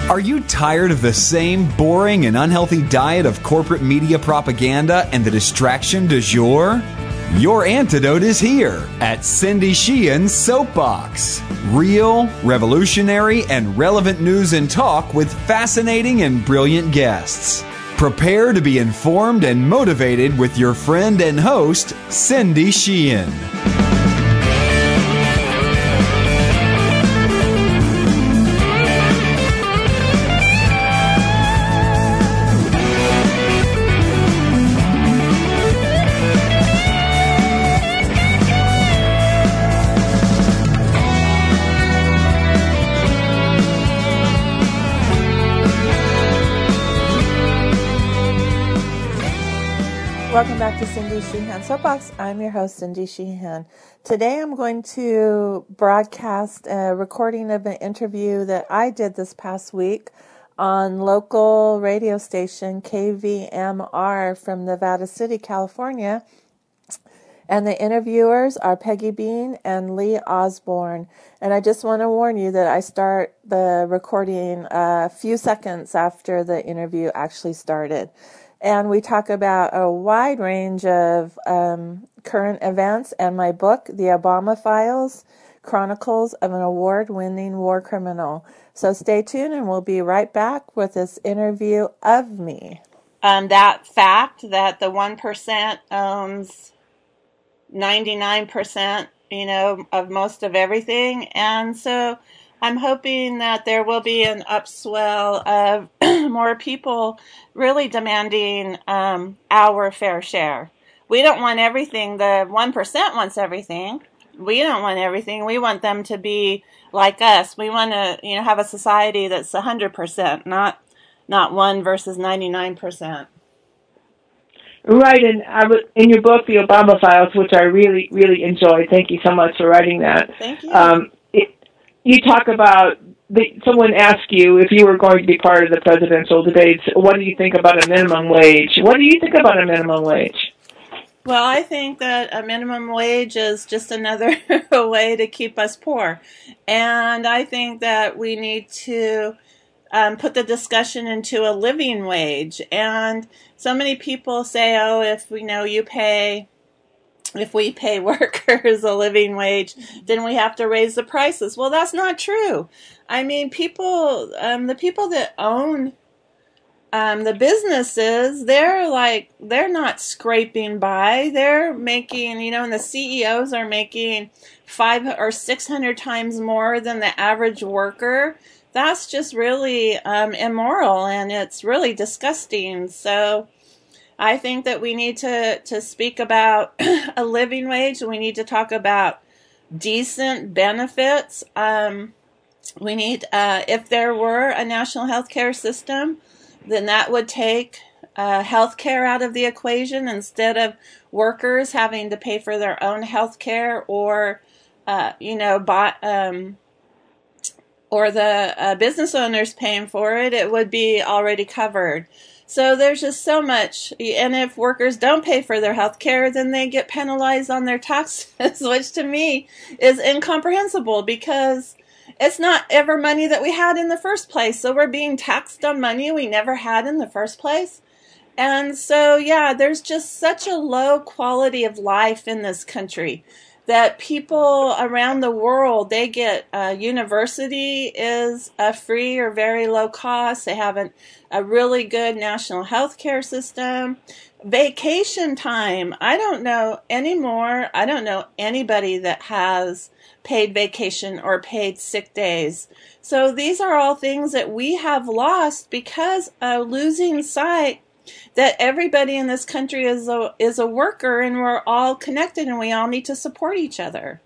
Are you tired of the same boring and unhealthy diet of corporate media propaganda and the distraction du jour? Your antidote is here at Cindy Sheehan's Soapbox. Real, revolutionary, and relevant news and talk with fascinating and brilliant guests. Prepare to be informed and motivated with your friend and host, Cindy Sheehan. Welcome back to Cindy Sheehan Soapbox. I'm your host, Cindy Sheehan. Today I'm going to broadcast a recording of an interview that I did this past week on local radio station KVMR from Nevada City, California. And the interviewers are Peggy Bean and Lee Osborne. And I just want to warn you that I start the recording a few seconds after the interview actually started. And we talk about a wide range of current events and my book, The Obama Files, Chronicles of an Award-Winning War Criminal. So stay tuned and we'll be right back with this interview of me. That fact that the 1% owns 99%, of most of everything. And so I'm hoping that there will be an upswell of more people really demanding our fair share. We don't want everything. The 1% wants everything. We don't want everything. We want them to be like us. We want to, have a society that's 100%, not 1 versus 99%. Right, and in your book, The Obama Files, which I really, really enjoyed. Thank you so much for writing that. Thank you. You talk about, someone asked you if you were going to be part of the presidential debates, what do you think about a minimum wage? What do you think about a minimum wage? Well, I think that a minimum wage is just another way to keep us poor. And I think that we need to put the discussion into a living wage. And so many people say, if we pay workers a living wage, then we have to raise the prices. Well, that's not true. I mean, the people that own the businesses, they're not scraping by. They're making, and the CEOs are making 500 or 600 times more than the average worker. That's just really immoral, and it's really disgusting. So I think that we need to speak about a living wage. We need to talk about decent benefits. We need, if there were a national health care system, then that would take health care out of the equation instead of workers having to pay for their own health care or the business owners paying for it. It would be already covered. So there's just so much. And if workers don't pay for their health care, then they get penalized on their taxes, which to me is incomprehensible because it's not ever money that we had in the first place. So we're being taxed on money we never had in the first place. And so, there's just such a low quality of life in this country that people around the world, they get university is free or very low cost. They have a really good national health care system. Vacation time, I don't know anymore. I don't know anybody that has paid vacation or paid sick days. So these are all things that we have lost because of losing sight that everybody in this country is a worker and we're all connected and we all need to support each other.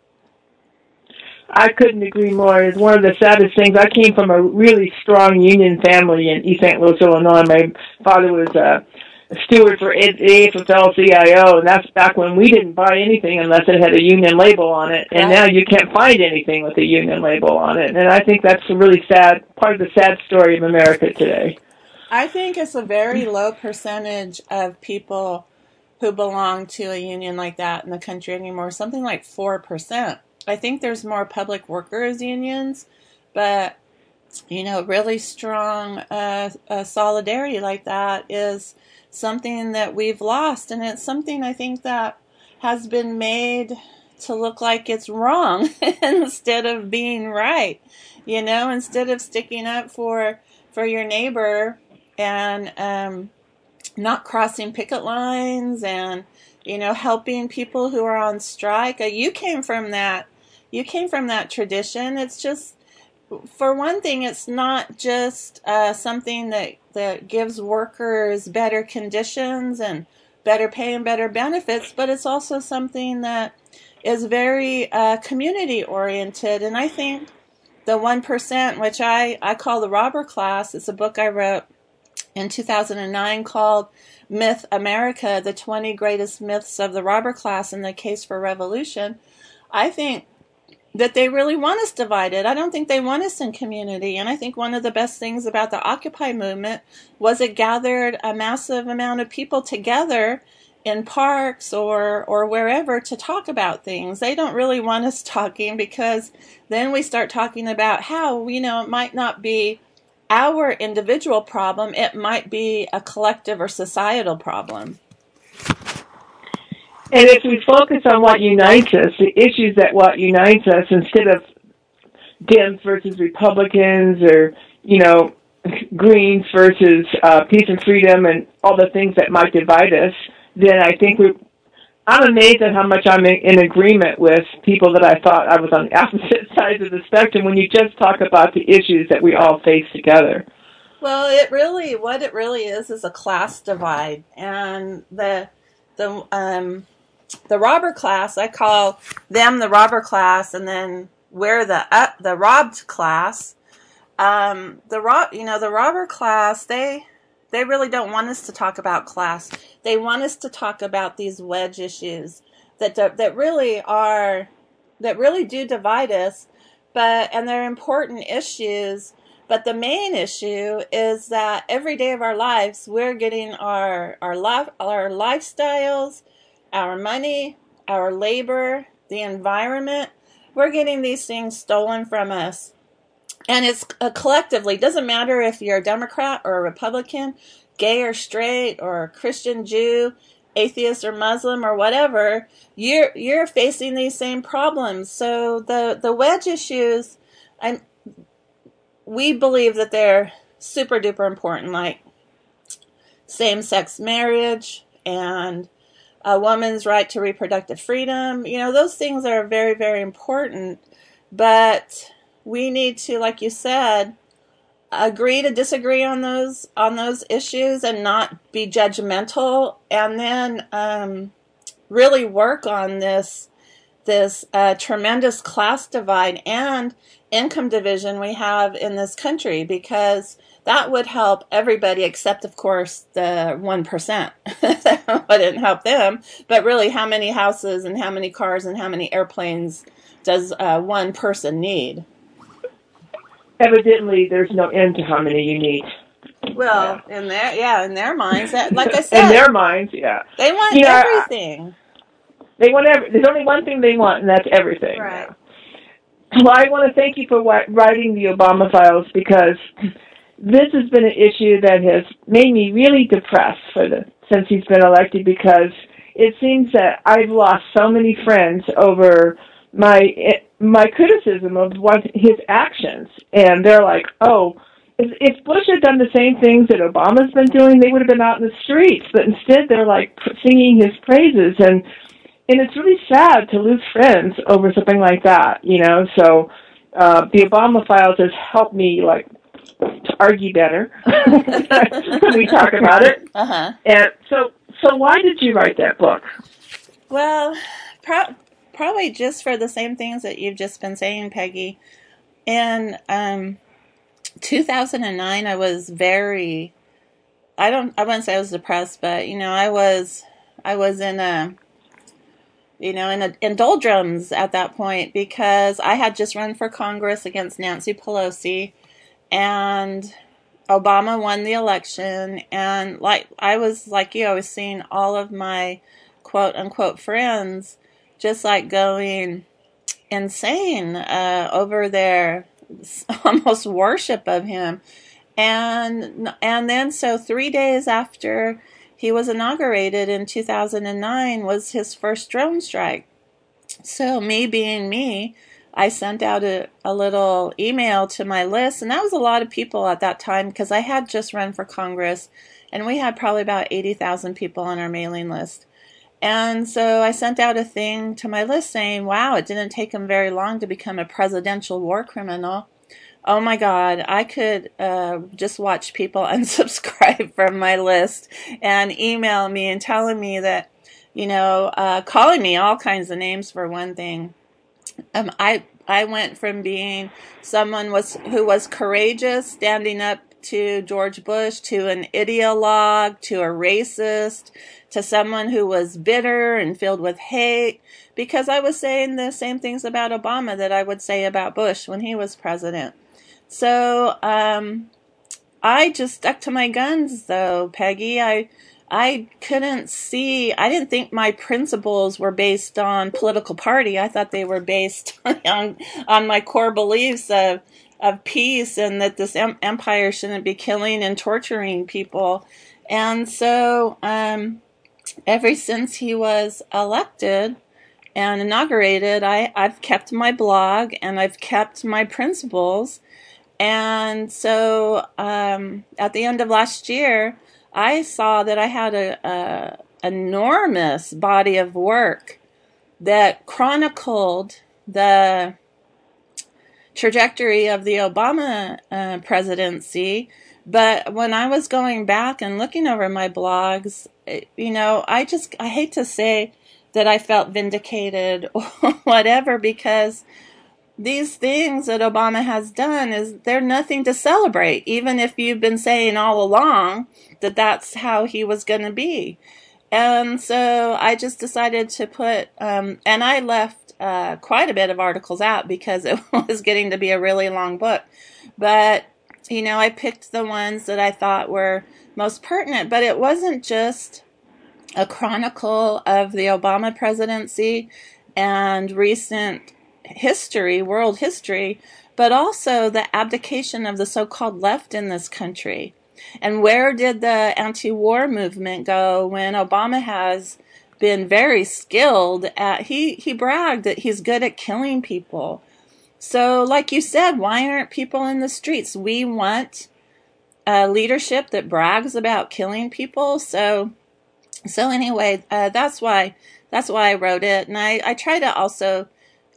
I couldn't agree more. It's one of the saddest things. I came from a really strong union family in East St. Louis, Illinois. My father was a steward for the AFL-CIO, and that's back when we didn't buy anything unless it had a union label on it. And now you can't find anything with a union label on it. And I think that's a really sad, part of the sad story of America today. I think it's a very low percentage of people who belong to a union like that in the country anymore, something like 4%. I think there's more public workers unions, but really strong solidarity like that is something that we've lost. And it's something I think that has been made to look like it's wrong instead of being right. Instead of sticking up for your neighbor and not crossing picket lines and, helping people who are on strike. You came from that tradition. It's just, for one thing, it's not just something that gives workers better conditions and better pay and better benefits, but it's also something that is very community oriented. And I think the 1%, which I call the robber class, it's a book I wrote in 2009 called Myth America, the 20 Greatest Myths of the Robber Class and the Case for Revolution. I think that they really want us divided. I don't think they want us in community. And I think one of the best things about the Occupy movement was it gathered a massive amount of people together in parks or wherever to talk about things. They don't really want us talking, because then we start talking about how, it might not be our individual problem, it might be a collective or societal problem. And if we focus on what unites us, the issues that what unites us, instead of Dems versus Republicans or, Greens versus peace and freedom and all the things that might divide us, then I think I'm amazed at how much I'm in agreement with people that I thought I was on the opposite sides of the spectrum when you just talk about the issues that we all face together. Well, what it really is a class divide. And the robber class, I call them the robber class, and then we're the robbed class. The robber class, they really don't want us to talk about class. They want us to talk about these wedge issues that really do divide us, and they're important issues. But the main issue is that every day of our lives, we're getting our lifestyles, our money, our labor, the environment. We're getting these things stolen from us. And it's collectively, doesn't matter if you're a Democrat or a Republican, gay or straight or Christian, Jew, atheist or Muslim or whatever, you're facing these same problems. So the wedge issues, we believe that they're super duper important, like same-sex marriage and a woman's right to reproductive freedom. Those things are very, very important, but we need to, like you said, agree to disagree on those issues and not be judgmental, and then really work on this tremendous class divide and income division we have in this country, because that would help everybody except, of course, the 1%. That wouldn't help them. But really, how many houses and how many cars and how many airplanes does one person need? Evidently, there's no end to how many you need. Well, in their minds, like I said, in their minds, yeah, they want everything. They want there's only one thing they want, and that's everything. Right. Well, I want to thank you for writing the Obama Files, because this has been an issue that has made me really depressed since he's been elected, because it seems that I've lost so many friends over my criticism of his actions, and they're like, oh, if Bush had done the same things that Obama's been doing, they would have been out in the streets, but instead they're like singing his praises, and it's really sad to lose friends over something like that, so the Obama Files has helped me to argue better when we talk about it. Uh-huh. And so why did you write that book? Well, probably just for the same things that you've just been saying, Peggy. In 2009, I was very, I wouldn't say I was depressed, but I was in doldrums at that point, because I had just run for Congress against Nancy Pelosi, and Obama won the election, and I was seeing all of my quote unquote friends just going insane over their almost worship of him. And then so 3 days after he was inaugurated in 2009 was his first drone strike. So me being me, I sent out a little email to my list, and that was a lot of people at that time because I had just run for Congress, and we had probably about 80,000 people on our mailing list. And so I sent out a thing to my list saying, wow, it didn't take him very long to become a presidential war criminal. Oh my God, I could just watch people unsubscribe from my list and email me and telling me that, calling me all kinds of names for one thing. I went from being someone who was courageous, standing up to George Bush, to an ideologue, to a racist, to someone who was bitter and filled with hate, because I was saying the same things about Obama that I would say about Bush when he was president. So I just stuck to my guns, though, Peggy. I didn't think my principles were based on political party. I thought they were based on my core beliefs of peace and that this empire shouldn't be killing and torturing people. And so ever since he was elected and inaugurated, I've kept my blog and I've kept my principles. And so at the end of last year, I saw that I had a enormous body of work that chronicled the trajectory of the Obama presidency. But when I was going back and looking over my blogs, I hate to say that I felt vindicated or whatever, because these things that Obama has done they're nothing to celebrate, even if you've been saying all along that that's how he was going to be. And so I just decided to put, and I left quite a bit of articles out because it was getting to be a really long book. But, I picked the ones that I thought were most pertinent. But it wasn't just a chronicle of the Obama presidency and recent history, world history, but also the abdication of the so-called left in this country. And where did the anti-war movement go when Obama has been very skilled at, he bragged that he's good at killing people. So like you said, why aren't people in the streets? We want a leadership that brags about killing people. So anyway, that's why I wrote it. And I try to also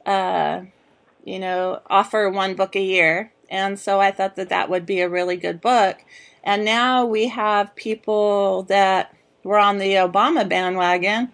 offer one book a year. And so I thought that would be a really good book. And now we have people that were on the Obama bandwagon,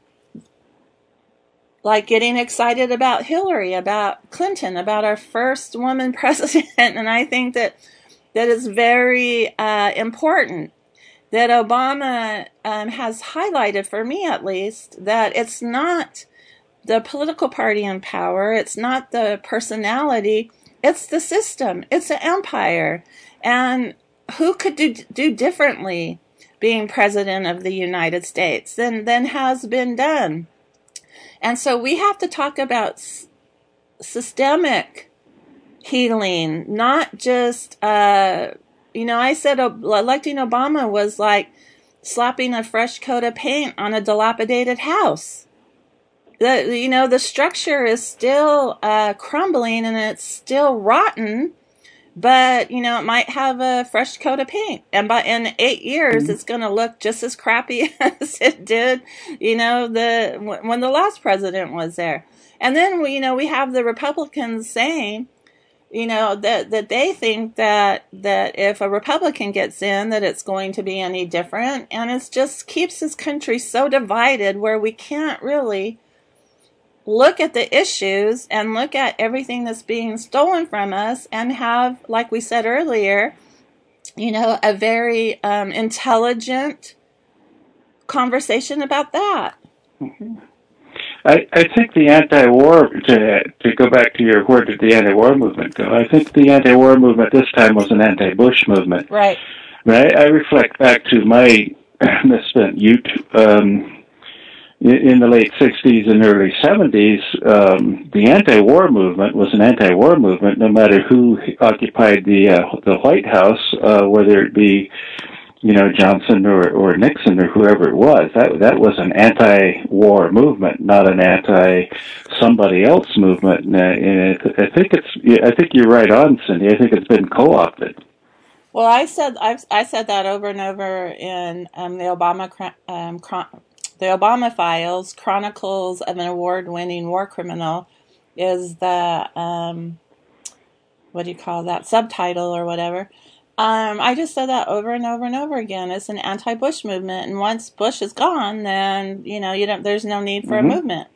like getting excited about Hillary, about Clinton, about our first woman president. And I think that is very important that Obama has highlighted, for me at least, that it's not the political party in power, it's not the personality, it's the system, it's an empire. And who could do differently being president of the United States than has been done? And so we have to talk about systemic healing, not just, I said electing Obama was like slapping a fresh coat of paint on a dilapidated house. The structure is still crumbling and it's still rotten, but, it might have a fresh coat of paint. And in 8 years, it's going to look just as crappy as it did, when the last president was there. And then, we have the Republicans saying, that they think that if a Republican gets in, that it's going to be any different. And it just keeps this country so divided where we can't really look at the issues and look at everything that's being stolen from us and have, like we said earlier, a very intelligent conversation about that. Mm-hmm. I think the anti-war, to go back to your, where did the anti-war movement go? I think the anti-war movement this time was an anti-Bush movement. Right. I reflect back to my misspent youth in the late 60s and early 70s, the anti-war movement was an anti-war movement no matter who occupied the White House, whether it be Johnson or Nixon or whoever it was. That was an anti-war movement, not an anti-somebody else movement. And I think you're right on, Cindy. I think it's been co-opted. Well, I said that over and over in the Obama Files. Chronicles of an Award-Winning War Criminal is the what do you call that, subtitle or whatever. I just said that over and over and over again. It's an anti-Bush movement, and once Bush is gone, then there's no need for a movement.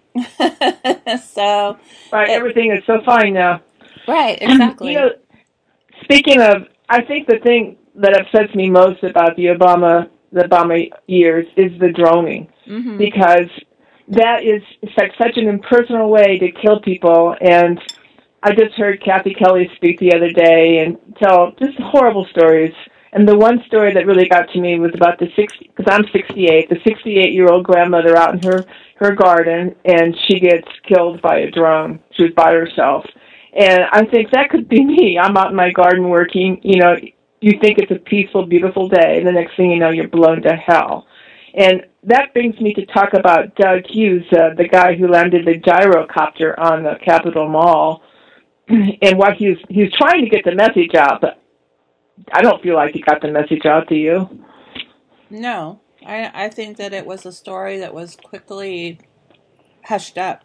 So right, everything is so fine now. Right, exactly. Speaking of, I think the thing that upsets me most about the Obama years is the droning, because that is like such an impersonal way to kill people. And I just heard Kathy Kelly speak the other day and tell just horrible stories. And the one story that really got to me was about because I'm 68, the 68-year-old grandmother out in her garden, and she gets killed by a drone. She was by herself. And I think that could be me. I'm out in my garden working, you think it's a peaceful, beautiful day, and the next thing you know, you're blown to hell. And that brings me to talk about Doug Hughes, the guy who landed the gyrocopter on the Capitol Mall, and what he was trying to get the message out, but I don't feel like he got the message out to you. No, I think that it was a story that was quickly hushed up.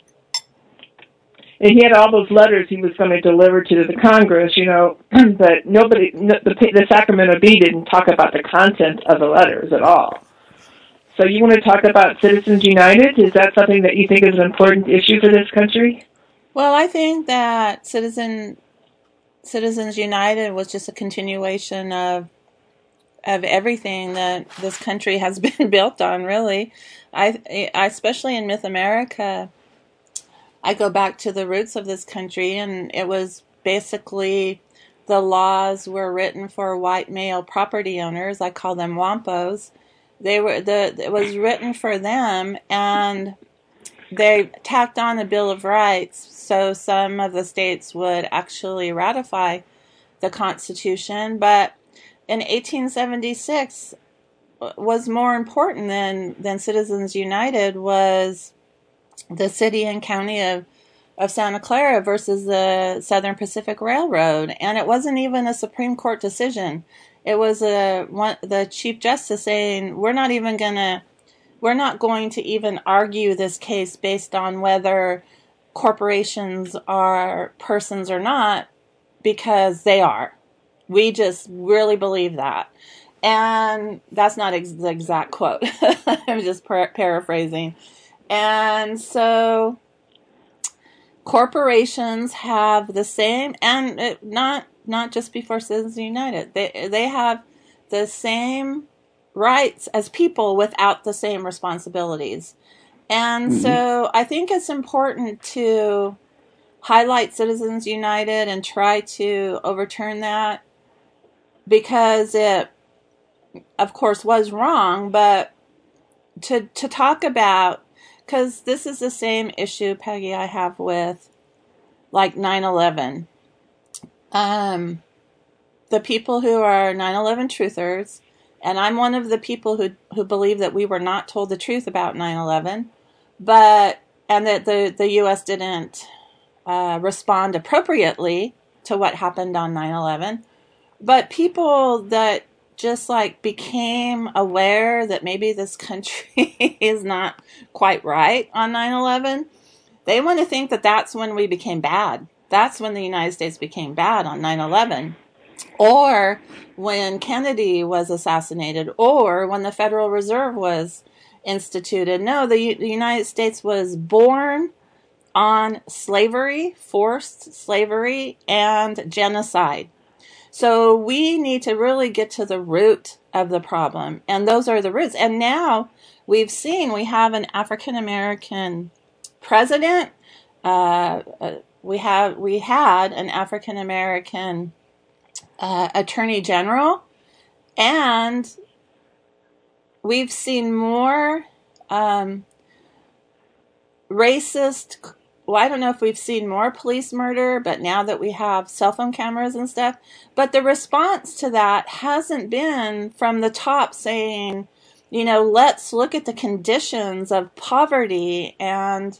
And he had all those letters he was going to deliver to the Congress, but the Sacramento Bee didn't talk about the content of the letters at all. So you want to talk about Citizens United? Is that something that you think is an important issue for this country? Well, I think that Citizens United was just a continuation of everything that this country has been built on, really. I especially in Myth America, I go back to the roots of this country, and it was basically the laws were written for white male property owners. I call them WAMPOs. It was written for them, and they tacked on a Bill of Rights, so some of the states would actually ratify the Constitution. But in 1876, was more important than Citizens United was the city and county of Santa Clara versus the Southern Pacific Railroad. And it wasn't even a Supreme Court decision. It was the Chief Justice saying, we're not going to even argue this case based on whether corporations are persons or not, because they are. We just really believe that. And that's not the exact quote. I'm just paraphrasing. And so corporations have the same, and not just before Citizens United. They have the same rights as people without the same responsibilities. And so I think it's important to highlight Citizens United and try to overturn that, because it, of course, was wrong, but to talk about, because this is the same issue, Peggy, I have with like 9/11. The people who are 9/11 truthers, and I'm one of the people who believe that we were not told the truth about 9/11, and that the U.S. didn't respond appropriately to what happened on 9/11. But people that just like became aware that maybe this country is not quite right on 9/11, they want to think that that's when we became bad. That's when the United States became bad, on 9/11. Or when Kennedy was assassinated, or when the Federal Reserve was instituted. No, the United States was born on slavery, forced slavery, and genocide. So we need to really get to the root of the problem, and those are the roots. And now we have an African American president. We had an African American attorney general, and we've seen more racist. Well, I don't know if we've seen more police murder, but now that we have cell phone cameras and stuff, but the response to that hasn't been from the top saying, let's look at the conditions of poverty and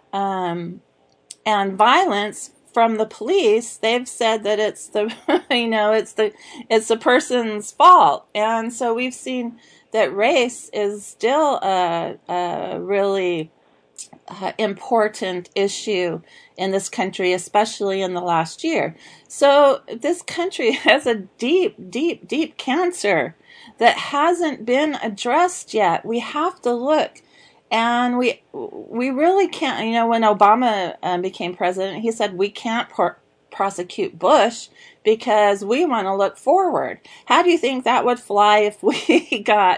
violence from the police. They've said that it's the it's the person's fault, and so we've seen that race is still a really important issue in this country, especially in the last year. So this country has a deep, deep, deep cancer that hasn't been addressed yet. We have to look. And we really can't, when Obama became president, he said we can't prosecute Bush because we want to look forward. How do you think that would fly if we got,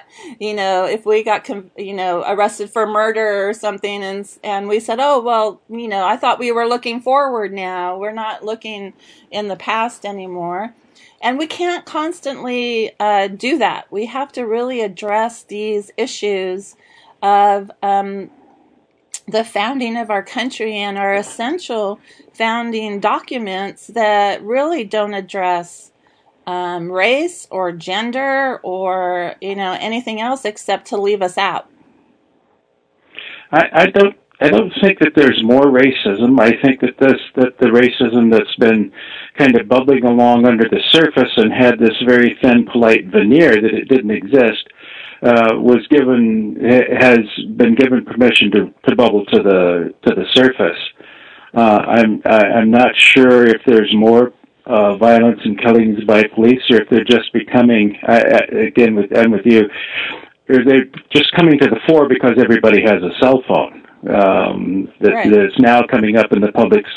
arrested for murder or something and we said, oh, well, I thought we were looking forward now. We're not looking in the past anymore. And we can't constantly do that. We have to really address these issues of the founding of our country and our essential founding documents that really don't address race or gender or anything else except to leave us out. I don't think that there's more racism. I think that the racism that's been kind of bubbling along under the surface and had this very thin, polite veneer that it didn't exist. Has been given permission to bubble to the surface. I'm not sure if there's more violence and killings by police, or if they're just becoming again with you, or they're just coming to the fore because everybody has a cell phone. That's now coming up in the public's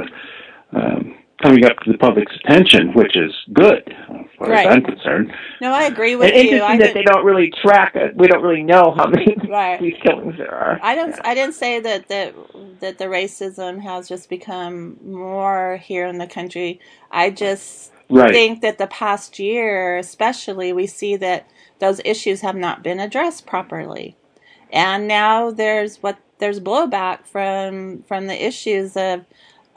attention, which is good, as far as I'm concerned. No, I agree with you. It's interesting that they don't really track it. We don't really know how many these killings there are. I didn't say that the racism has just become more here in the country. I just think that the past year, especially, we see that those issues have not been addressed properly, and now there's blowback from the issues of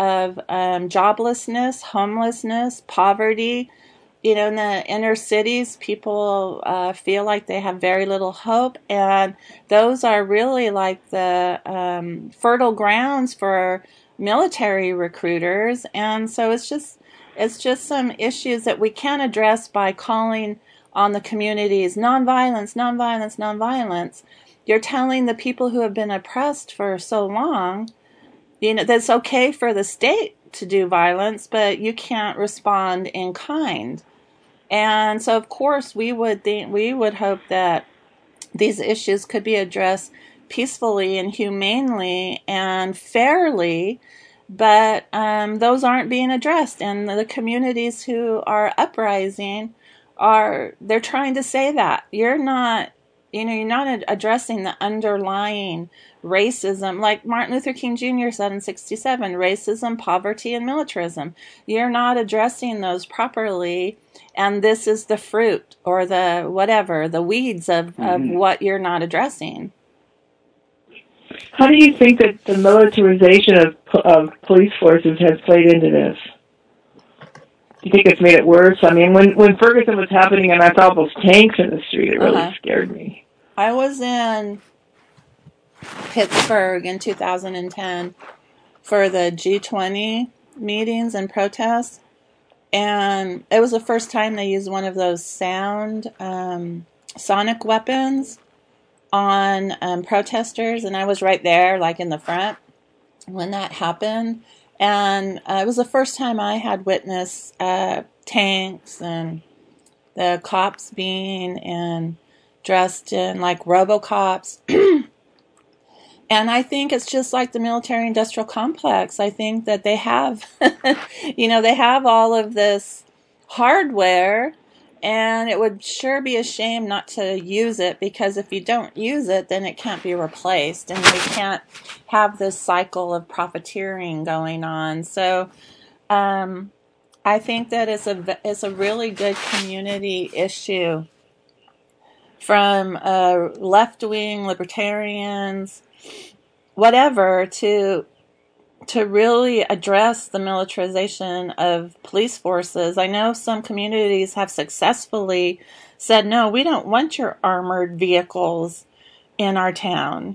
joblessness, homelessness, poverty. In the inner cities, people feel like they have very little hope, and those are really like the fertile grounds for military recruiters. And so it's just some issues that we can address by calling on the communities, nonviolence, nonviolence, nonviolence. You're telling the people who have been oppressed for so long, that's okay for the state to do violence, but you can't respond in kind. And so, of course, we would hope that these issues could be addressed peacefully and humanely and fairly, but those aren't being addressed. And the communities who are uprising they're trying to say that you're not addressing the underlying racism, like Martin Luther King Jr. said in '67, racism, poverty, and militarism. You're not addressing those properly, and this is the fruit or the weeds of what you're not addressing. How do you think that the militarization of police forces has played into this? Do you think it's made it worse? I mean, when Ferguson was happening and I saw those tanks in the street, it really scared me. I was in Pittsburgh in 2010 for the G20 meetings and protests, and it was the first time they used one of those sonic weapons on protesters, and I was right there, like in the front, when that happened. And it was the first time I had witnessed tanks and the cops being dressed in like RoboCops. And I think it's just like the military-industrial complex. I think that they have, they have all of this hardware, and it would sure be a shame not to use it, because if you don't use it, then it can't be replaced, and we can't have this cycle of profiteering going on. So I think that it's a really good community issue from left-wing libertarians, whatever to really address the militarization of police forces. I know some communities have successfully said, no, we don't want your armored vehicles in our town.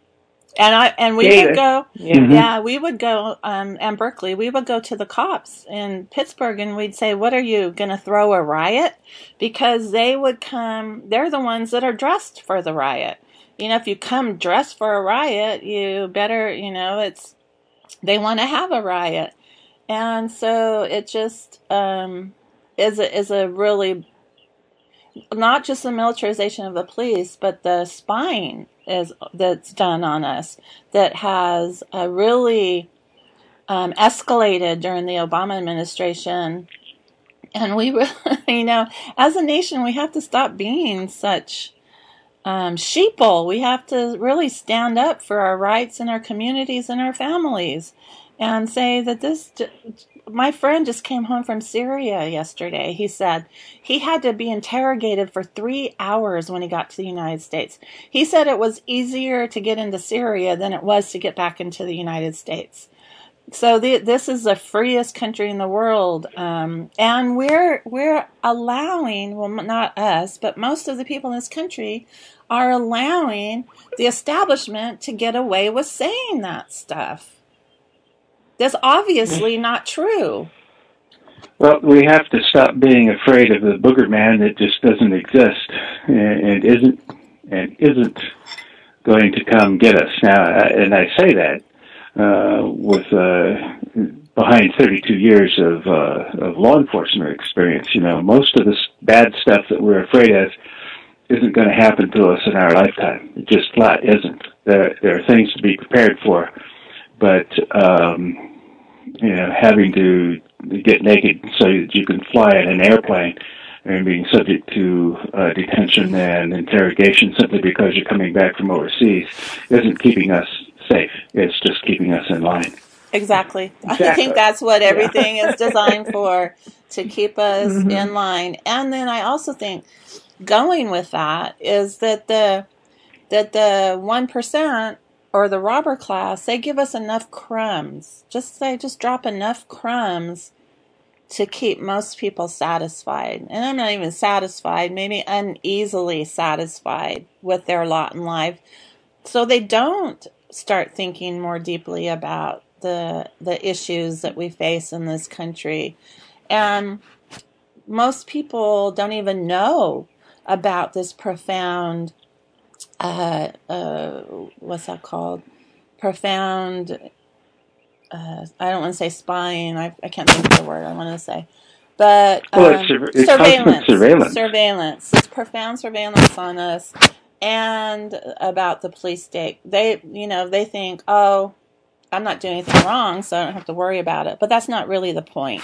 And we would go, we would go, and Berkeley, we would go to the cops in Pittsburgh and we'd say, what are you, going to throw a riot? Because they would come, they're the ones that are dressed for the riot. If you come dressed for a riot, you better, they want to have a riot. And so it just is a really, not just the militarization of the police, but the spying that's done on us that has really escalated during the Obama administration. And we really, as a nation, we have to stop being such sheeple. We have to really stand up for our rights and our communities and our families and say that my friend just came home from Syria yesterday. He said he had to be interrogated for 3 hours when he got to the United States. He said it was easier to get into Syria than it was to get back into the United States. So this is the freest country in the world, and we're allowing, well, not us, but most of the people in this country are allowing the establishment to get away with saying that stuff. That's obviously not true. Well, we have to stop being afraid of the booger man that just doesn't exist and isn't going to come get us. Now, and I say that with behind 32 years of law enforcement experience. Most of this bad stuff that we're afraid of isn't going to happen to us in our lifetime. It just flat isn't. There are things to be prepared for, but having to get naked so that you can fly in an airplane and being subject to detention and interrogation simply because you're coming back from overseas isn't keeping us safe. It's just keeping us in line. Exactly. I think that's what everything is designed for, to keep us in line. And then I also think going with that is that the 1% or the robber class, they give us enough crumbs. Just drop enough crumbs to keep most people satisfied. And I'm not even satisfied, maybe uneasily satisfied with their lot in life. So they don't start thinking more deeply about the issues that we face in this country. And most people don't even know about this profound, what's that called? Profound, I don't want to say spying. I can't think of the word I want to say. But it's surveillance. Surveillance. It's profound surveillance on us and about the police state. They think, oh, I'm not doing anything wrong, so I don't have to worry about it. But that's not really the point.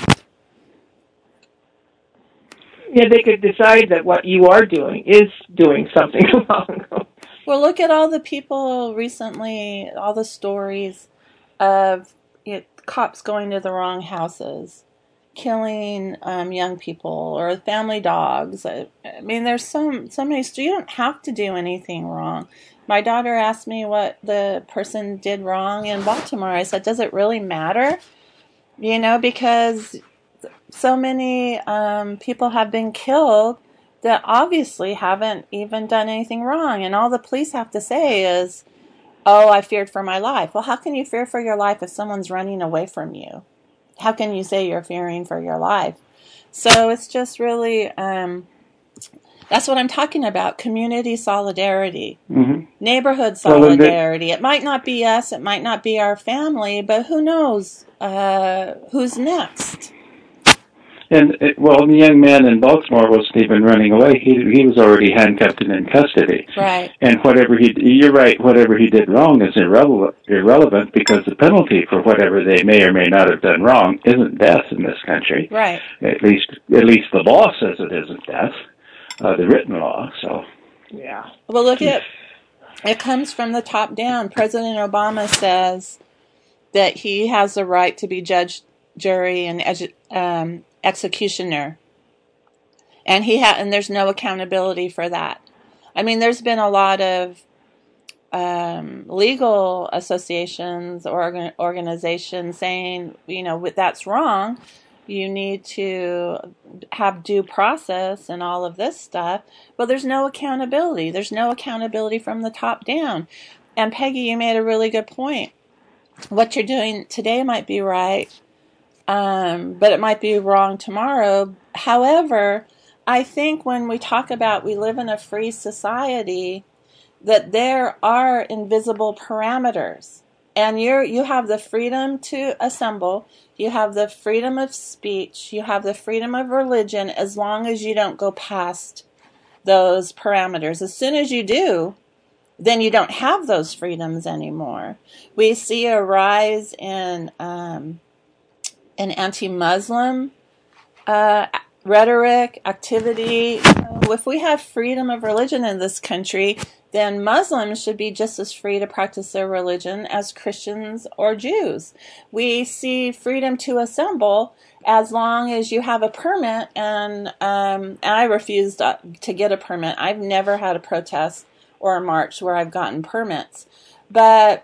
Yeah, they could decide that what you are doing is doing something wrong. Well, look at all the people recently, all the stories of cops going to the wrong houses, killing young people or family dogs. I mean, there's so many. You don't have to do anything wrong. My daughter asked me what the person did wrong in Baltimore. I said, does it really matter? Because so many people have been killed that obviously haven't even done anything wrong. And all the police have to say is, oh, I feared for my life. Well, how can you fear for your life if someone's running away from you? How can you say you're fearing for your life? So it's just really, that's what I'm talking about, community solidarity, neighborhood solidarity. It might not be us, it might not be our family, but who knows who's next? And the young man in Baltimore wasn't even running away. He was already handcuffed and in custody. Right. And you're right, whatever he did wrong is irrelevant because the penalty for whatever they may or may not have done wrong isn't death in this country. Right. At least the law says it isn't death, the written law. So. Yeah. Well, look at it comes from the top down. President Obama says that he has the right to be judge, jury, and executioner, and there's no accountability for that. I mean, there's been a lot of legal associations or organizations saying, that's wrong. You need to have due process and all of this stuff. But there's no accountability. There's no accountability from the top down. And Peggy, you made a really good point. What you're doing today might be right, but it might be wrong tomorrow. However, I think when we talk about we live in a free society, that there are invisible parameters. And you have the freedom to assemble, you have the freedom of speech, you have the freedom of religion, as long as you don't go past those parameters. As soon as you do, then you don't have those freedoms anymore. We see a rise in anti-Muslim rhetoric, activity. If we have freedom of religion in this country, then Muslims should be just as free to practice their religion as Christians or Jews. We see freedom to assemble as long as you have a permit, and I refused to get a permit. I've never had a protest or a march where I've gotten permits. But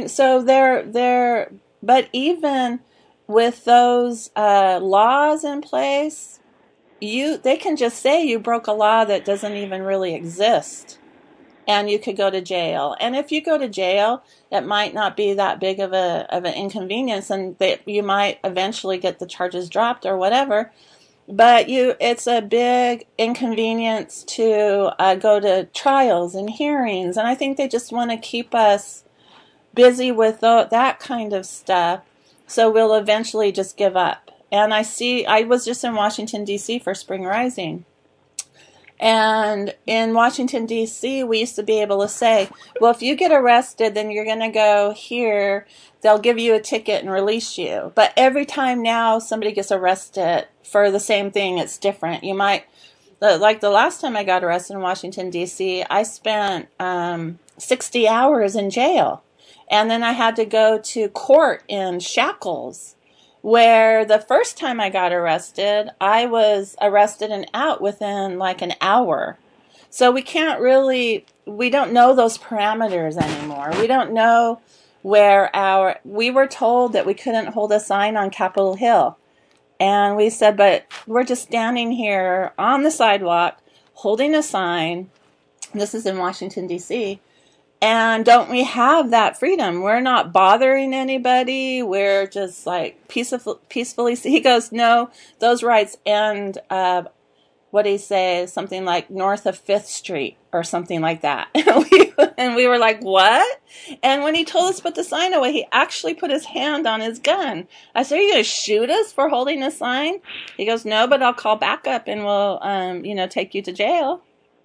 but even with those laws in place, they can just say you broke a law that doesn't even really exist, and you could go to jail. And if you go to jail, it might not be that big of an inconvenience, and you might eventually get the charges dropped or whatever. But it's a big inconvenience to go to trials and hearings, and I think they just want to keep us busy with that kind of stuff, so we'll eventually just give up. And I was just in Washington, D.C. for Spring Rising. And in Washington, D.C., we used to be able to say, well, if you get arrested, then you're going to go here. They'll give you a ticket and release you. But every time now somebody gets arrested for the same thing, it's different. You might, like the last time I got arrested in Washington, D.C., I spent 60 hours in jail. And then I had to go to court in shackles, where the first time I got arrested, I was arrested and out within like an hour. So we don't know those parameters anymore. We don't know we were told that we couldn't hold a sign on Capitol Hill. And we said, but we're just standing here on the sidewalk holding a sign. This is in Washington, D.C., and don't we have that freedom? We're not bothering anybody. We're just like peacefully. He goes, no, those rights end, what did he say? Something like north of 5th Street or something like that. And we were like, what? And when he told us to put the sign away, he actually put his hand on his gun. I said, are you going to shoot us for holding a sign? He goes, no, but I'll call backup and we'll, take you to jail.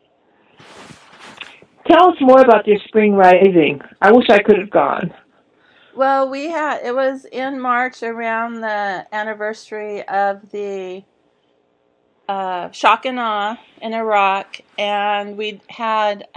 Tell us more about this Spring Rising. I wish I could have gone. Well, it was in March around the anniversary of the shock and awe in Iraq, and we had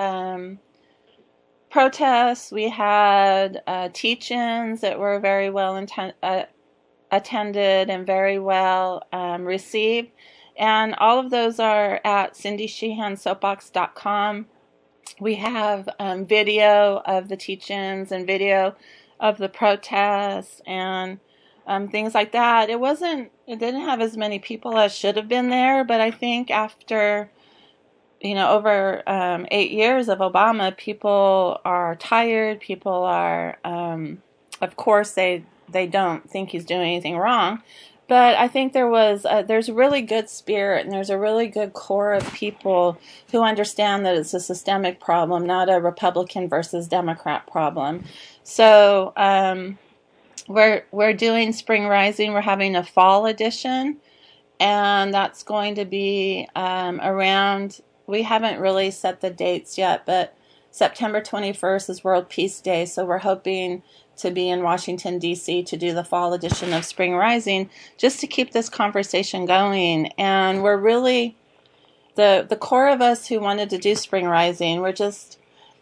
protests, we had teach-ins that were very well attended and very well received, and all of those are at cindysheehansoapbox.com. We have video of the teach-ins and video of the protests and things like that. It didn't have as many people as should have been there, but I think after, over 8 years of Obama, people are tired. People are, of course, they don't think he's doing anything wrong. But I think there's a really good spirit, and there's a really good core of people who understand that it's a systemic problem, not a Republican versus Democrat problem. So we're doing Spring Rising. We're having a fall edition, and that's going to be around. We haven't really set the dates yet, but September 21st is World Peace Day, so we're hoping to be in Washington, D.C. to do the fall edition of Spring Rising, just to keep this conversation going. And we're really, the core of us who wanted to do Spring Rising, we're just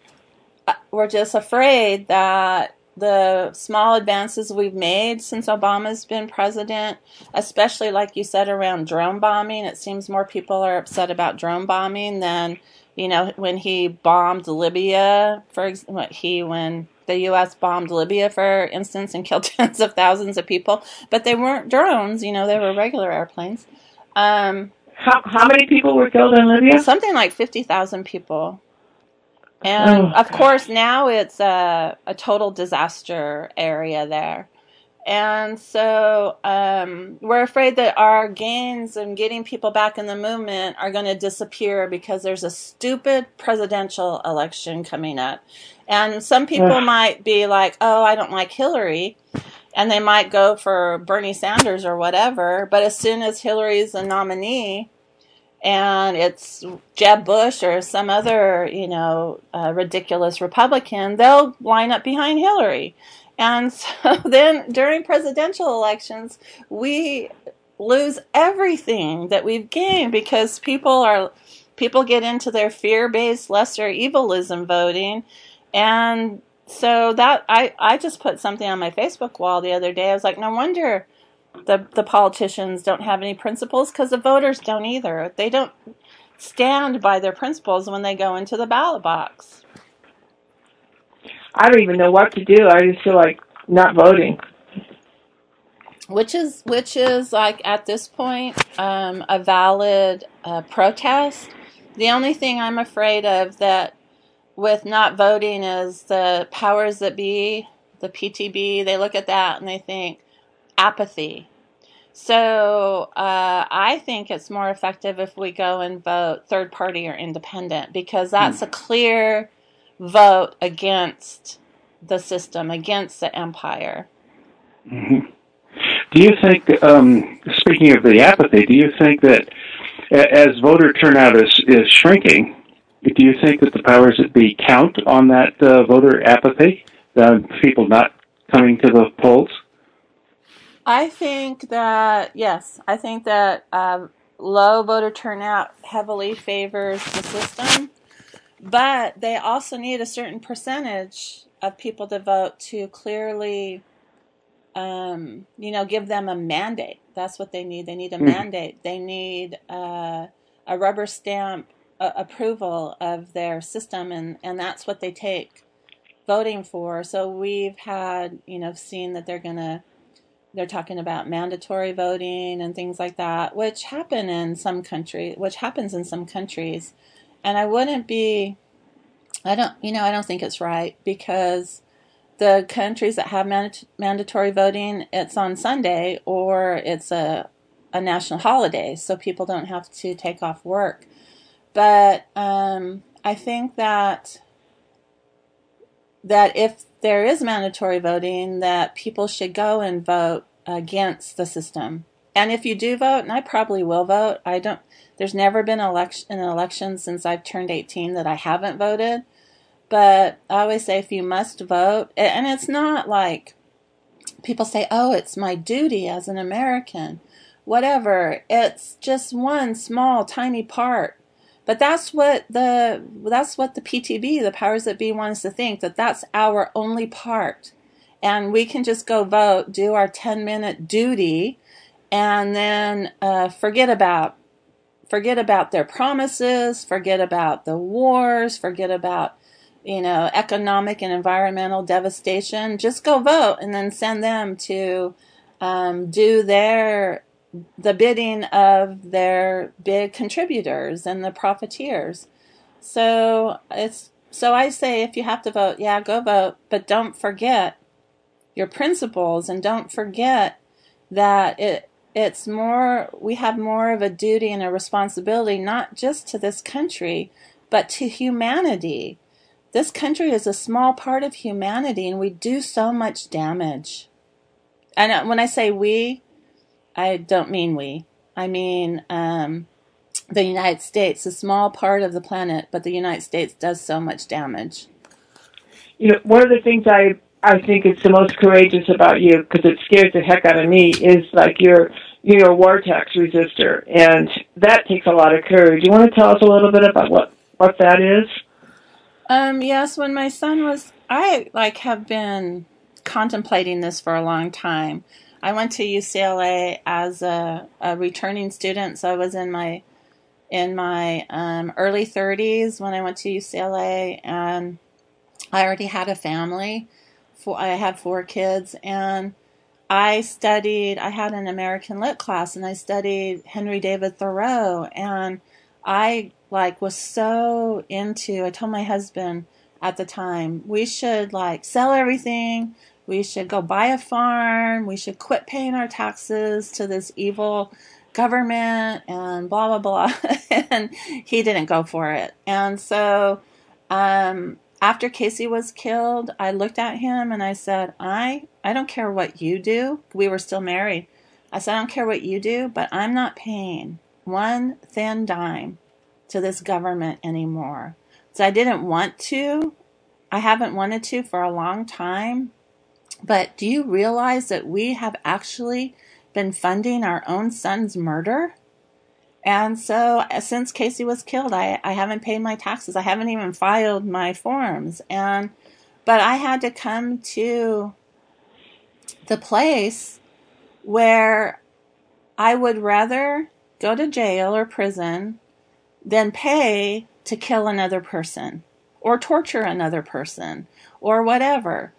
afraid that the small advances we've made since Obama's been president, especially like you said around drone bombing, it seems more people are upset about drone bombing than when he bombed Libya, when the U.S. bombed Libya, for instance, and killed tens of thousands of people, but they weren't drones, they were regular airplanes. How many people were killed in Libya? Something like 50,000 people. And, of course, now it's a total disaster area there. And so we're afraid that our gains in getting people back in the movement are going to disappear because there's a stupid presidential election coming up. And some people might be like, oh, I don't like Hillary. And they might go for Bernie Sanders or whatever. But as soon as Hillary's a nominee and it's Jeb Bush or some other, ridiculous Republican, they'll line up behind Hillary. And so then during presidential elections, we lose everything that we've gained because people get into their fear-based lesser evilism voting. And so that I just put something on my Facebook wall the other day. I was like, no wonder the politicians don't have any principles, because the voters don't either. They don't stand by their principles when they go into the ballot box. I don't even know what to do. I just feel like not voting. Which is like at this point a valid protest. The only thing I'm afraid of that with not voting is the powers that be, the PTB. They look at that and they think apathy. So I think it's more effective if we go and vote third party or independent, because that's a clear vote against the system, against the empire. Mm-hmm. Do you think, speaking of the apathy, do you think that as voter turnout is shrinking, do you think that the powers that be count on that voter apathy, people not coming to the polls? I think that, yes, low voter turnout heavily favors the system. But they also need a certain percentage of people to vote to clearly, give them a mandate. That's what they need. They need a mandate. They need a rubber stamp approval of their system, and that's what they take voting for. So we've had, seen that they're talking about mandatory voting and things like that, which happens in some countries. And I don't think it's right, because the countries that have mandatory voting, it's on Sunday or it's a national holiday, so people don't have to take off work. But I think that if there is mandatory voting, that people should go and vote against the system. And if you do vote, and I probably will vote, there's never been an election since I've turned 18 that I haven't voted. But I always say, if you must vote, and it's not like people say, oh, it's my duty as an American, whatever. It's just one small, tiny part. But that's what the PTB, the powers that be, want us to think, that that's our only part. And we can just go vote, do our 10-minute duty, and then forget about their promises, forget about the wars, forget about economic and environmental devastation. Just go vote and then send them to do the bidding of their big contributors and the profiteers. So I say, if you have to vote, yeah, go vote, but don't forget your principles, and don't forget that we have more of a duty and a responsibility, not just to this country, but to humanity. This country is a small part of humanity, and we do so much damage. And when I say we, I don't mean we. I mean the United States, a small part of the planet, but the United States does so much damage. One of the things I think is the most courageous about you, because it scares the heck out of me, is like you're a war tax resistor, and that takes a lot of courage. You want to tell us a little bit about what that is? Yes, when my son was, I have been contemplating this for a long time. I went to UCLA as a returning student, so I was in my in my early 30s when I went to UCLA, and I already had a family. I had 4 kids, and I had an American Lit class, and I studied Henry David Thoreau, and I was so into, I told my husband at the time, we should sell everything, we should go buy a farm, we should quit paying our taxes to this evil government, and blah, blah, blah. And he didn't go for it. And so, after Casey was killed, I looked at him and I said, I don't care what you do. We were still married. I said, I don't care what you do, but I'm not paying one thin dime to this government anymore. So I didn't want to. I haven't wanted to for a long time. But do you realize that we have actually been funding our own son's murder? And so since Casey was killed, I haven't paid my taxes. I haven't even filed my forms. But I had to come to the place where I would rather go to jail or prison than pay to kill another person or torture another person or whatever.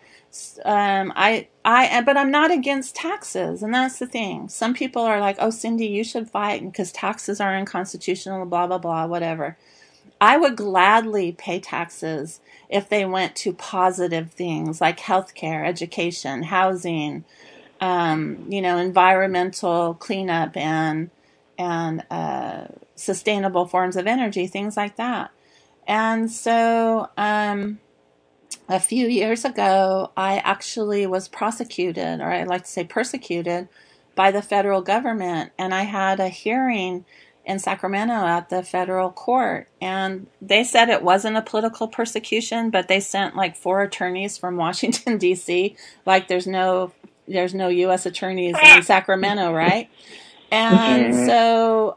But I'm not against taxes, and that's the thing. Some people are like, oh, Cindy, you should fight because taxes are unconstitutional, blah, blah, blah, whatever. I would gladly pay taxes if they went to positive things like healthcare, education, housing, environmental cleanup and sustainable forms of energy, things like that. And so, a few years ago, I actually was prosecuted, or I like to say persecuted, by the federal government. And I had a hearing in Sacramento at the federal court. And they said it wasn't a political persecution, but they sent 4 attorneys from Washington, D.C. There's no U.S. attorneys in Sacramento, right? And so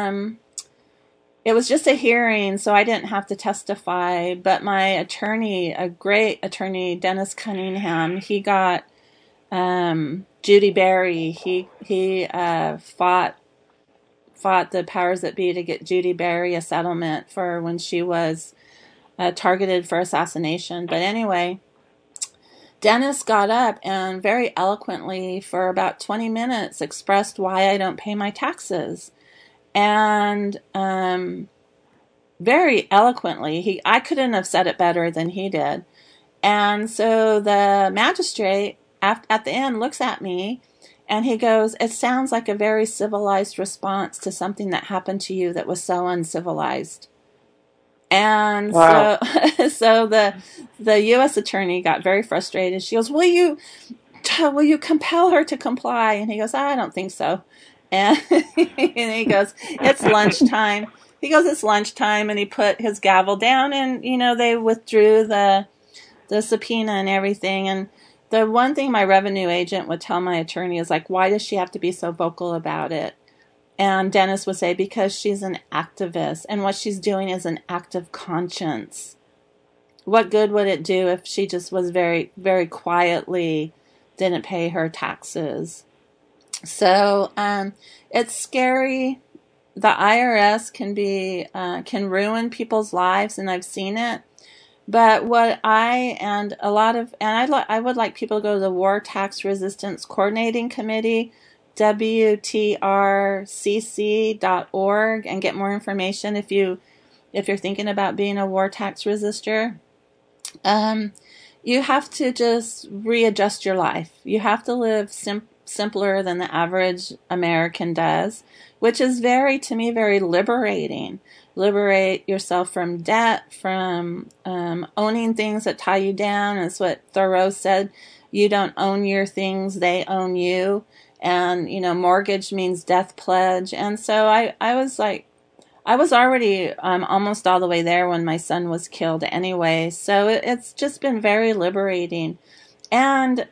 it was just a hearing, so I didn't have to testify. But my attorney, a great attorney, Dennis Cunningham, he got Judy Berry. He fought the powers that be to get Judy Berry a settlement for when she was targeted for assassination. But anyway, Dennis got up and very eloquently for about 20 minutes expressed why I don't pay my taxes. And very eloquently, I couldn't have said it better than he did. And so the magistrate at the end looks at me and he goes, it sounds like a very civilized response to something that happened to you that was so uncivilized. And wow. So the U.S. attorney got very frustrated. She goes, will you compel her to comply? And he goes, I don't think so. And he goes, it's lunchtime. He goes, it's lunchtime. And he put his gavel down and, they withdrew the subpoena and everything. And the one thing my revenue agent would tell my attorney is why does she have to be so vocal about it? And Dennis would say, because she's an activist and what she's doing is an act of conscience. What good would it do if she just was very, very quietly didn't pay her taxes? So it's scary. The IRS can ruin people's lives, and I've seen it. But what I would like people to go to the War Tax Resistance Coordinating Committee, WTRCC.org, and get more information if you're thinking about being a war tax resistor. You have to just readjust your life. You have to live simpler than the average American does, which is to me very liberating. Liberate yourself from debt, from owning things that tie you down. It's what Thoreau said, you don't own your things, they own you. And, mortgage means death pledge. And so I was already almost all the way there when my son was killed anyway. So it's just been very liberating. And,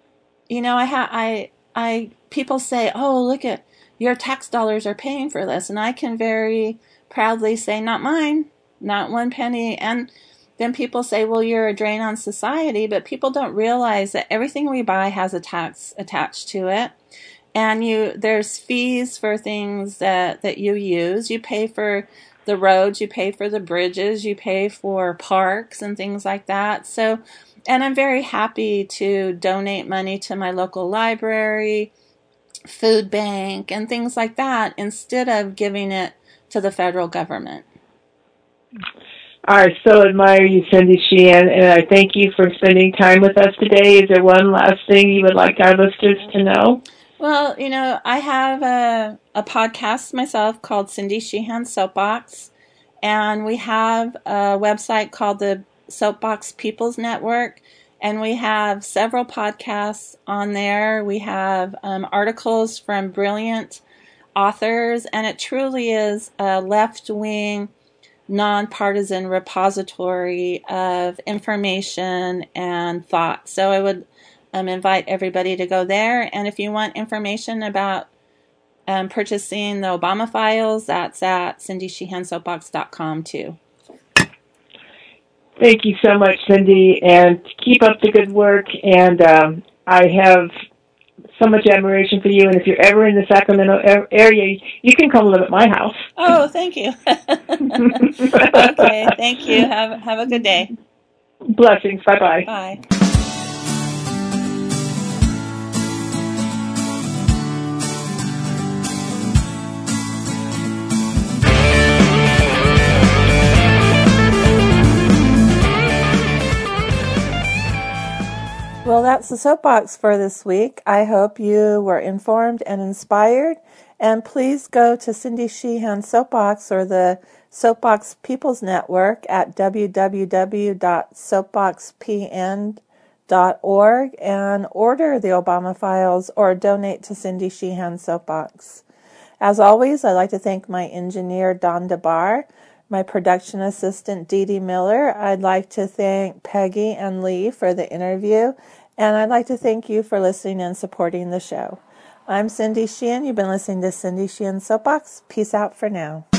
people say, oh, look at your tax dollars are paying for this. And I can very proudly say, not mine, not one penny. And then people say, well, you're a drain on society. But people don't realize that everything we buy has a tax attached to it. And there's fees for things that you use. You pay for the roads, you pay for the bridges, you pay for parks and things like that. So, and I'm very happy to donate money to my local library, food bank, and things like that instead of giving it to the federal government. I so admire you, Cindy Sheehan, and I thank you for spending time with us today. Is there one last thing you would like our listeners to know? Well, I have a podcast myself called Cindy Sheehan Soapbox, and we have a website called the Soapbox People's Network, and we have several podcasts on there. We have articles from brilliant authors, and it truly is a left-wing, nonpartisan repository of information and thought. So I would invite everybody to go there. And if you want information about purchasing the Obama files, that's at cindysheehansoapbox.com too. Thank you so much, Cindy, and keep up the good work. And I have so much admiration for you. And if you're ever in the Sacramento area, you can come live at my house. Oh, thank you. Okay, thank you. Have a good day. Blessings. Bye-bye. Bye. Well, that's the soapbox for this week. I hope you were informed and inspired. And please go to Cindy Sheehan Soapbox or the Soapbox People's Network at www.soapboxpn.org and order the Obama files or donate to Cindy Sheehan Soapbox. As always, I'd like to thank my engineer, Don DeBar, my production assistant, Dee Dee Miller. I'd like to thank Peggy and Lee for the interview, and I'd like to thank you for listening and supporting the show. I'm Cindy Sheehan. You've been listening to Cindy Sheehan Soapbox. Peace out for now.